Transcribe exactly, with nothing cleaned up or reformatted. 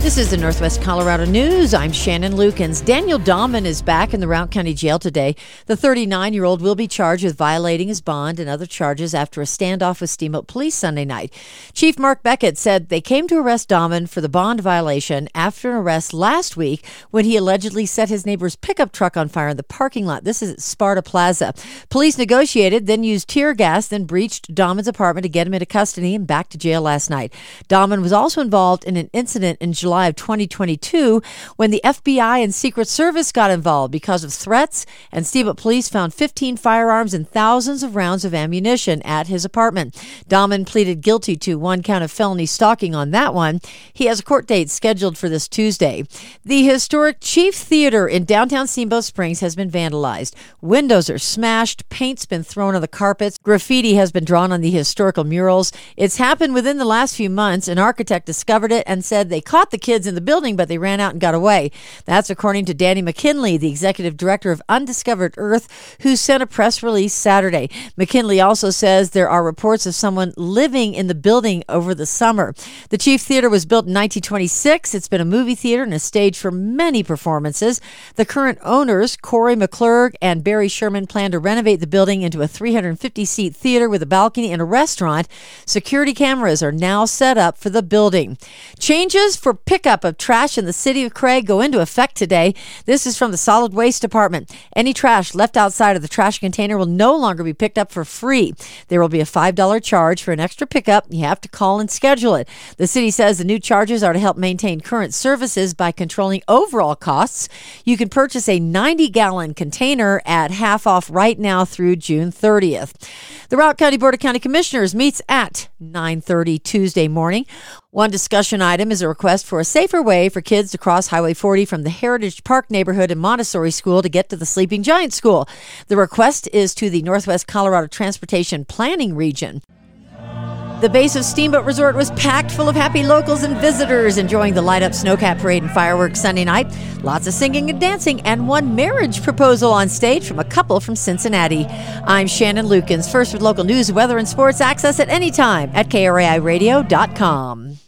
This is the Northwest Colorado News. I'm Shannon Lukens. Daniel Dahman is back in the Routt County Jail today. The thirty-nine-year-old will be charged with violating his bond and other charges after a standoff with Steamboat Police Sunday night. Chief Mark Beckett said they came to arrest Dahman for the bond violation after an arrest last week when he allegedly set his neighbor's pickup truck on fire in the parking lot. This is at Sparta Plaza. Police negotiated, then used tear gas, then breached Dahman's apartment to get him into custody and back to jail last night. Dahman was also involved in an incident in July of twenty twenty-two when the F B I and Secret Service got involved because of threats, and Steamboat Police found fifteen firearms and thousands of rounds of ammunition at his apartment. Dahman pleaded guilty to one count of felony stalking on that one. He has a court date scheduled for this Tuesday. The historic Chief Theater in downtown Steamboat Springs has been vandalized. Windows are smashed, paint's been thrown on the carpets, graffiti has been drawn on the historical murals. It's happened within the last few months. An architect discovered it and said they caught the kids in the building, but they ran out and got away. That's according to Danny McKinley, the executive director of Undiscovered Earth, who sent a press release Saturday. McKinley also says there are reports of someone living in the building over the summer. The Chief Theater was built in nineteen twenty-six. It's been a movie theater and a stage for many performances. The current owners, Corey McClurg and Barry Sherman, plan to renovate the building into a three hundred fifty seat theater with a balcony and a restaurant. Security cameras are now set up for the building. Changes for pickup of trash in the city of Craig go into effect today. This is from the Solid Waste Department. Any trash left outside of the trash container will no longer be picked up for free. There will be a five dollars charge for an extra pickup. You have to call and schedule it. The city says the new charges are to help maintain current services by controlling overall costs. You can purchase a ninety gallon container at half off right now through June thirtieth. The Routt County Board of County Commissioners meets at nine thirty Tuesday morning. One discussion item is a request for a safer way for kids to cross Highway forty from the Heritage Park neighborhood and Montessori School to get to the Sleeping Giant School. The request is to the Northwest Colorado Transportation Planning Region. The base of Steamboat Resort was packed full of happy locals and visitors enjoying the light-up snowcat parade and fireworks Sunday night. Lots of singing and dancing, and one marriage proposal on stage from a couple from Cincinnati. I'm Shannon Lukens. First with local news, weather, and sports. Access at any time at K R A I radio dot com.